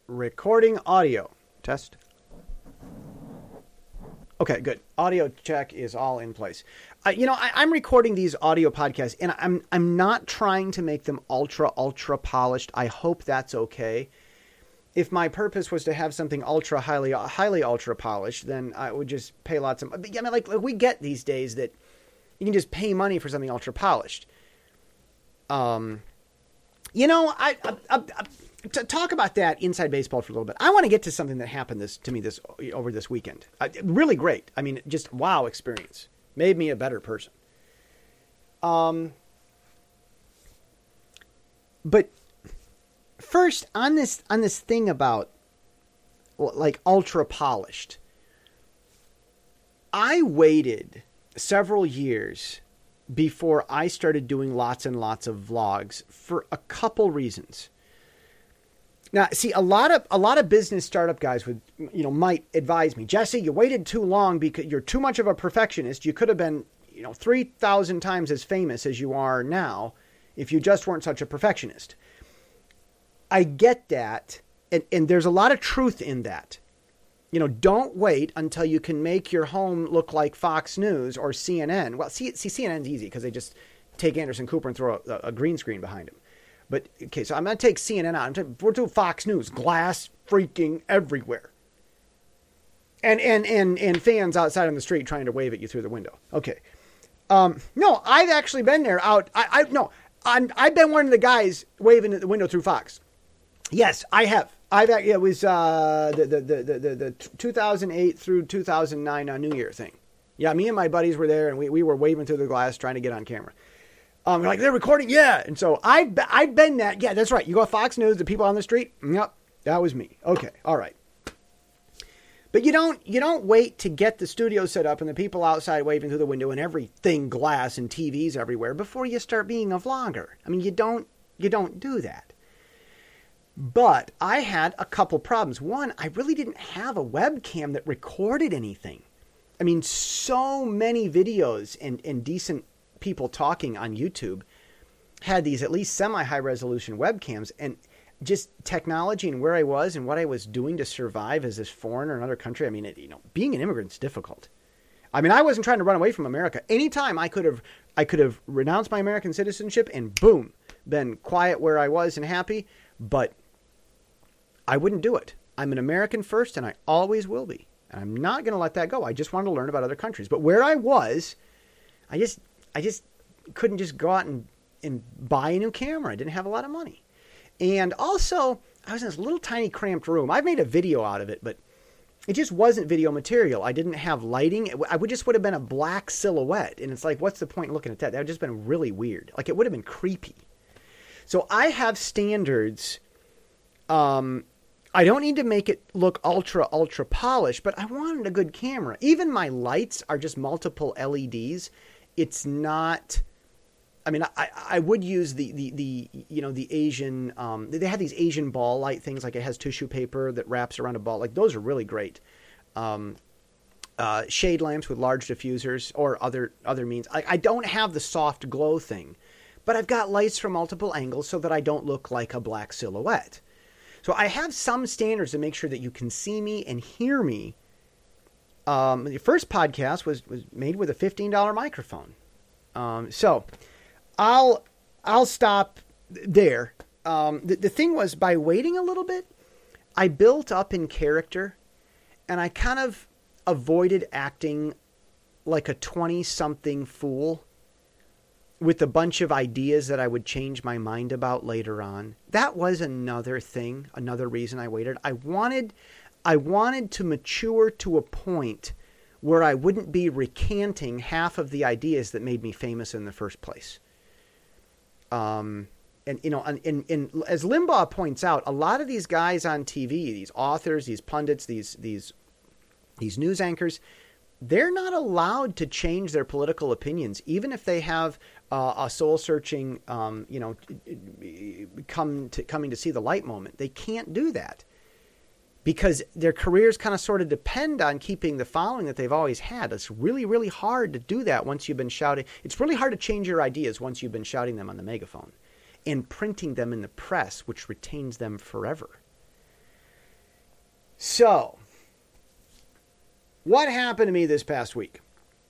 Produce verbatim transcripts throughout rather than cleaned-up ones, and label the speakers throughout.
Speaker 1: Recording audio. Test. Okay, good. Audio check is all in place. Uh, you know, I, I'm recording these audio podcasts, and I'm I'm not trying to make them ultra, ultra polished. I hope that's okay. If my purpose was to have something ultra, highly, highly ultra polished, then I would just pay lots of... I mean, like, like we get these days that you can just pay money for something ultra polished. Um, you know, I... I, I, I To talk about that inside baseball for a little bit, I want to get to something that happened this to me this over this weekend. Uh, really great. I mean, just wow experience. Made me a better person. Um, but first on this on this thing about like ultra polished, I waited several years before I started doing lots and lots of vlogs for a couple reasons. Now, see, a lot of a lot of business startup guys would, you know, might advise me, Jesse, you waited too long because you're too much of a perfectionist. You could have been, you know, three thousand times as famous as you are now if you just weren't such a perfectionist. I get that, and, and there's a lot of truth in that. You know, don't wait until you can make your home look like Fox News or C N N. Well, see, see C N N's easy because they just take Anderson Cooper and throw a, a green screen behind him. But, okay, so I'm going to take C N N out. I'm taking, we're doing Fox News. Glass freaking everywhere. And, and, and, and fans outside on the street trying to wave at you through the window. Okay. Um, no, I've actually been there out. I, I no, I'm, I've been one of the guys waving at the window through Fox. Yes, I have. I've It was uh, the, the, the, the, the two thousand eight through two thousand nine uh, New Year thing. Yeah, me and my buddies were there, and we, we were waving through the glass trying to get on camera. Um, like, they're recording? Yeah. And so I've, I've been that. Yeah, that's right. You go to Fox News, the people on the street? Yep, that was me. Okay, all right. But you don't you don't wait to get the studio set up and the people outside waving through the window and everything glass and T Vs everywhere before you start being a vlogger. I mean, you don't you don't do that. But I had a couple problems. One, I really didn't have a webcam that recorded anything. I mean, so many videos and, and decent people talking on YouTube had these at least semi-high resolution webcams, and just technology and where I was and what I was doing to survive as this foreigner in another country. I mean, it, you know, being an immigrant is difficult. I mean, I wasn't trying to run away from America. Anytime I could have, I could have renounced my American citizenship and boom, been quiet where I was and happy, but I wouldn't do it. I'm an American first, and I always will be. And I'm not going to let that go. I just wanted to learn about other countries. But where I was, I just... I just couldn't just go out and, and buy a new camera. I didn't have a lot of money. And also, I was in this little tiny cramped room. I've made a video out of it, but it just wasn't video material. I didn't have lighting. I would just would have been a black silhouette. And it's like, what's the point in looking at that? That would have just been really weird. Like, it would have been creepy. So I have standards. Um, I don't need to make it look ultra, ultra polished, but I wanted a good camera. Even my lights are just multiple L E Ds. It's not, I mean, I, I would use the, the, the, you know, the Asian, um, they have these Asian ball light things, like it has tissue paper that wraps around a ball. Like, those are really great. Um, uh, shade lamps with large diffusers or other, other means. I, I don't have the soft glow thing, but I've got lights from multiple angles so that I don't look like a black silhouette. So I have some standards to make sure that you can see me and hear me. Um, the first podcast was, was made with a fifteen dollars microphone. Um, so I'll, I'll stop there. Um, the, the thing was, by waiting a little bit, I built up in character, and I kind of avoided acting like a twenty-something fool with a bunch of ideas that I would change my mind about later on. That was another thing, another reason I waited. I wanted... I wanted to mature to a point where I wouldn't be recanting half of the ideas that made me famous in the first place. Um, and, you know, and, and, and as Limbaugh points out, a lot of these guys on T V, these authors, these pundits, these, these, these news anchors, they're not allowed to change their political opinions, even if they have uh, a soul-searching, um, you know, come to, coming to see the light moment. They can't do that, because their careers kind of sort of depend on keeping the following that they've always had. It's really, really hard to do that once you've been shouting. It's really hard to change your ideas once you've been shouting them on the megaphone and printing them in the press, which retains them forever. So, what happened to me this past week?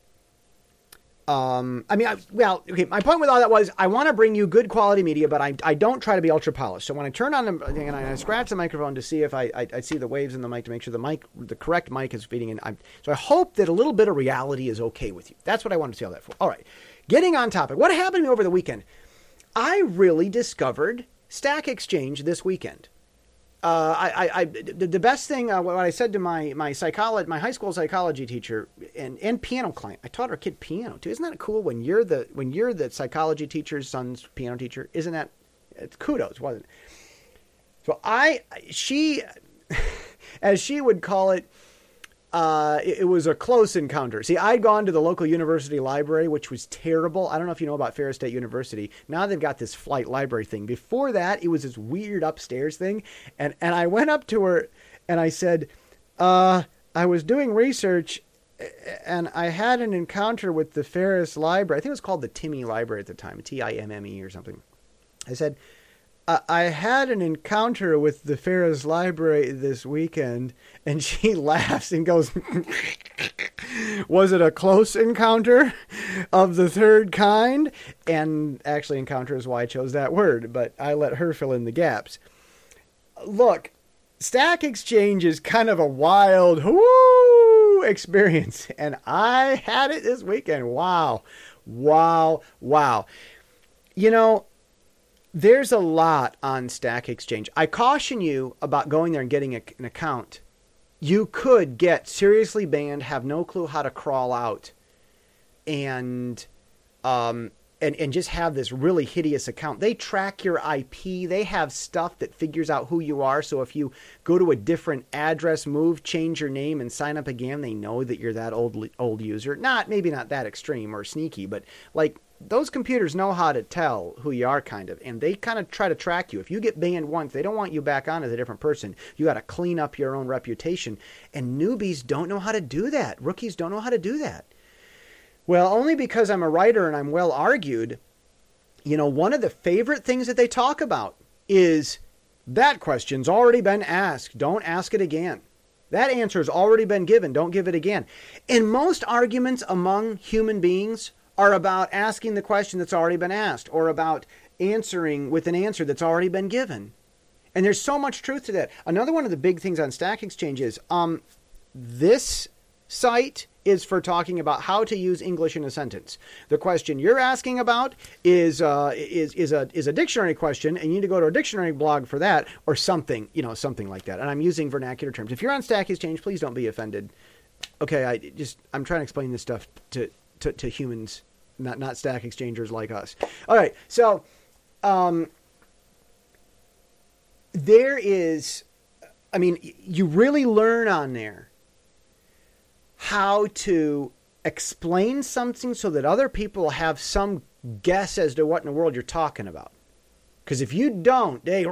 Speaker 1: Um, I mean, I, well, okay, my point with all that was I want to bring you good quality media, but I, I don't try to be ultra polished. So when I turn on the thing and I, I scratch the microphone to see if I, I, I see the waves in the mic to make sure the mic, the correct mic is feeding in. I'm, so I hope that a little bit of reality is okay with you. That's what I wanted to see all that for. All right. Getting on topic. What happened to me over the weekend? I really discovered Stack Exchange this weekend. Uh, I, I, I, the best thing, uh, what I said to my, my psychology, my high school psychology teacher and, and piano client, I taught our kid piano too. Isn't that cool when you're the, when you're the psychology teacher's son's piano teacher? Isn't that, it's kudos, wasn't it? So I, she, as she would call it, Uh, it, it was a close encounter. See, I'd gone to the local university library, which was terrible. I don't know if you know about Ferris State University. Now they've got this flight library thing. Before that, it was this weird upstairs thing. And, and I went up to her and I said, uh, I was doing research and I had an encounter with the Ferris Library. I think it was called the Timmy Library at the time, T I M M E or something. I said, I had an encounter with the Ferris Library this weekend, and she laughs and goes, was it a close encounter of the third kind? And actually encounter is why I chose that word, but I let her fill in the gaps. Look, Stack Exchange is kind of a wild whoo experience, and I had it this weekend. Wow, wow, wow. You know, there's a lot on Stack Exchange. I caution you about going there and getting a, an account. You could get seriously banned, have no clue how to crawl out, and um, and and just have this really hideous account. They track your I P. They have stuff that figures out who you are. So if you go to a different address, move, change your name, and sign up again, they know that you're that old old user. Not maybe not that extreme or sneaky, but like, those computers know how to tell who you are, kind of, and they kind of try to track you. If you get banned once, they don't want you back on as a different person. You got to clean up your own reputation, and newbies don't know how to do that. Rookies don't know how to do that. Well, only because I'm a writer and I'm well argued, you know, one of the favorite things that they talk about is that question's already been asked. Don't ask it again. That answer's already been given. Don't give it again. And most arguments among human beings are about asking the question that's already been asked, or about answering with an answer that's already been given. And there's so much truth to that. Another one of the big things on Stack Exchange is um, this site is for talking about how to use English in a sentence. The question you're asking about is uh, is is a is a dictionary question, and you need to go to a dictionary blog for that, or something, you know, something like that. And I'm using vernacular terms. If you're on Stack Exchange, please don't be offended. Okay, I just I'm trying to explain this stuff to to, to humans. Not not Stack Exchangers like us. All right, so um, there is, I mean, you really learn on there how to explain something so that other people have some guess as to what in the world you're talking about. Because if you don't, they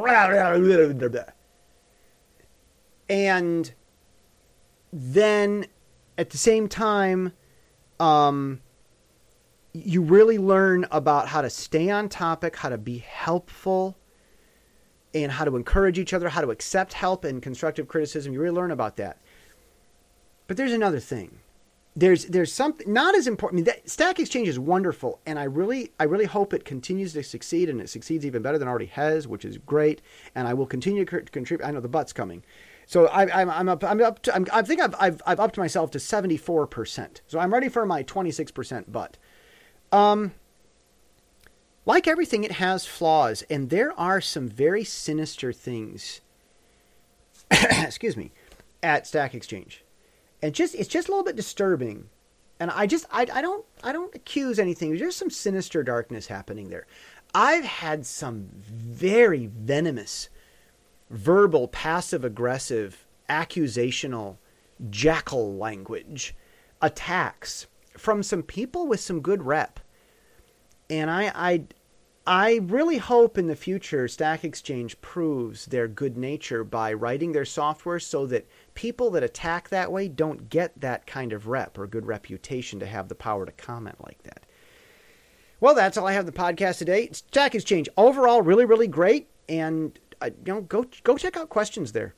Speaker 1: and then at the same time, um. you really learn about how to stay on topic, how to be helpful, and how to encourage each other, how to accept help and constructive criticism. You really learn about that. But there's another thing. There's there's something not as important. I mean, that, Stack Exchange is wonderful, and I really I really hope it continues to succeed, and it succeeds even better than it already has, which is great. And I will continue to contribute. I know the butt's coming. So I, I'm I'm up I'm up to, I'm, I think I've I've I've upped myself to seventy-four percent. So I'm ready for my twenty-six percent butt. Um, like everything, it has flaws, and there are some very sinister things, excuse me, at Stack Exchange. And just, it's just a little bit disturbing. And I just, I, I don't, I don't accuse anything. There's just some sinister darkness happening there. I've had some very venomous, verbal, passive-aggressive, accusational, jackal language attacks from some people with some good rep. And I, I, I really hope in the future Stack Exchange proves their good nature by writing their software so that people that attack that way don't get that kind of rep or good reputation to have the power to comment like that. Well, that's all I have on the podcast today. Stack Exchange overall really, really great. And uh, you know, go go check out questions there.